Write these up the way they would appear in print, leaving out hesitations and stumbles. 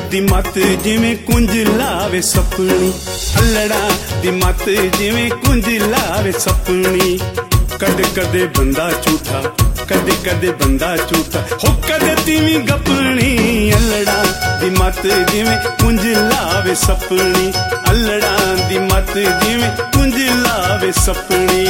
दी मत जिवें कुंज लावे सपनी, अल्लड़ा दी मत जिवें कुंज लावे सपनी। कदे कदे बंदा झूठा, कदे कदे बंदा झूठा, हो कदे तीवी गपनी। अल्लड़ा दी मत जिवें कुंज लावे सपनी, अल्लड़ा दी मत जिवें कुंज लावे सपनी।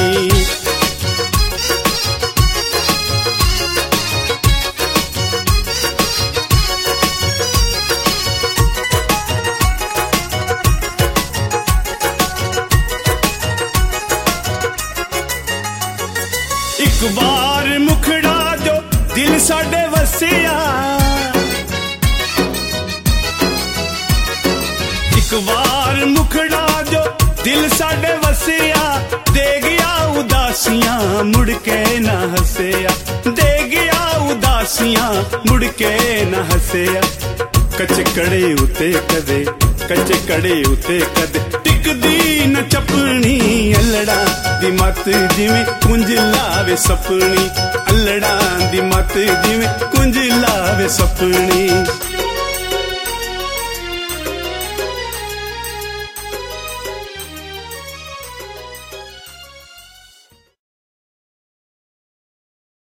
एक बार मुखड़ा जो दिल साडे वसिया, एक बार मुखड़ा जो दिल साडे वसिया, दे गया उदासियां मुड़ के ना हसिया, दे गया उदासियां मुड़ के ना हसिया। कच्चे कड़े उते कदे, कच्चे कड़े उते कदे टिकदी न चपनी। अल्लड़ा दी मत जिवें कुंज लावे सपनी, अल्लड़ा दी मत जिवें कुंज लावे सपनी।